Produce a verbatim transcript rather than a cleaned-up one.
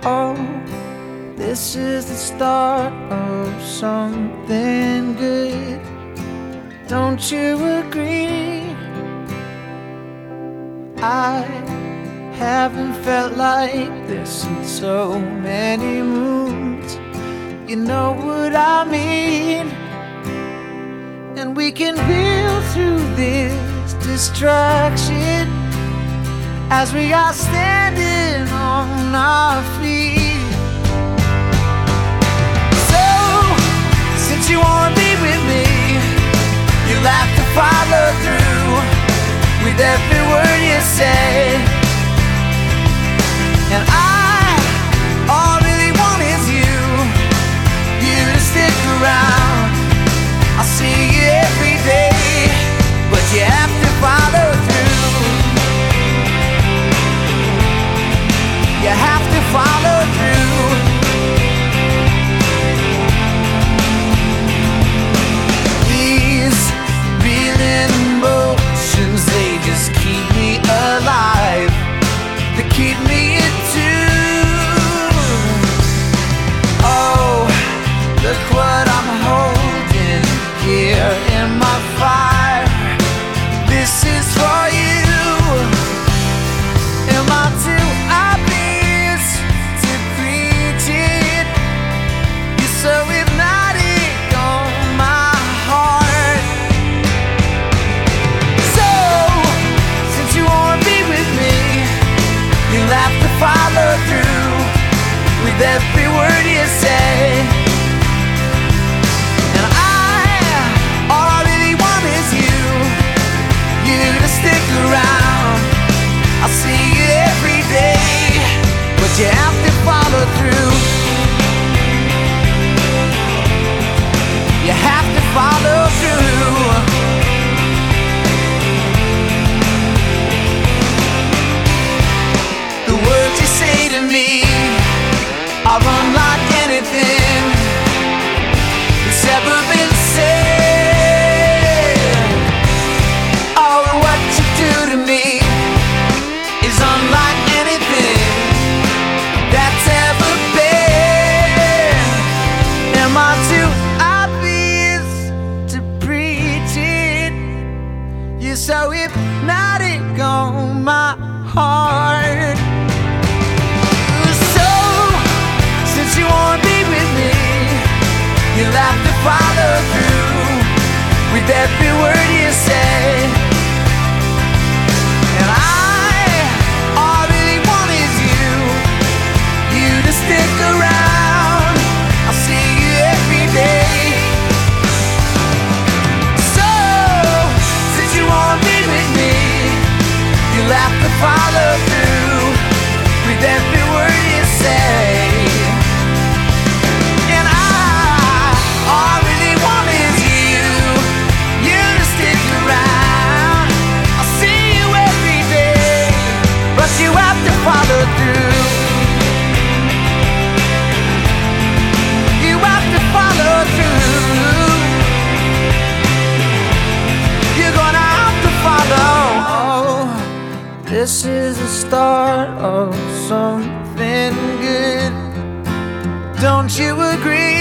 Oh, this is the start of something good. Don't you agree? I haven't felt like this in so many moons. You know what I mean? And we can build through this distraction as we are standing on our feet. So, since you wanna be with me, you'll have to follow through with every word you say. And I, all I really want is you, you to stick around. I'll see you every day, but you have to follow through. You have to follow through. These reeling emotions, they just keep me alive. They keep me in tune. Oh, look what I'm holding here in my fire. This is for you. Am I too obvious to preach it? You're so hypnotic on my heart. So, since you wanna be with me, you'll have to follow through with every word you say. And I, all I really want is you, you to stick around. I'll see you every day, but you have to follow through. You have to follow through. The words you say to me are unlike anything that's ever been said. Oh, what you do to me is unlike anything that's ever been. Am I too obvious to preach it? You're so hypnotic on my heart. So, since you wanna be with me, you'll have to follow through with every word you say. And I, all I really want is you, you to stick around. I'll see you every day. So, since you wanna be with me, you'll have to follow through with every word you say. And I, all I really want is you, you to stick around. I'll see you every day, but you have to follow through. You have to follow through. You're gonna have to follow. Oh, this is the start of something good. Don't you agree?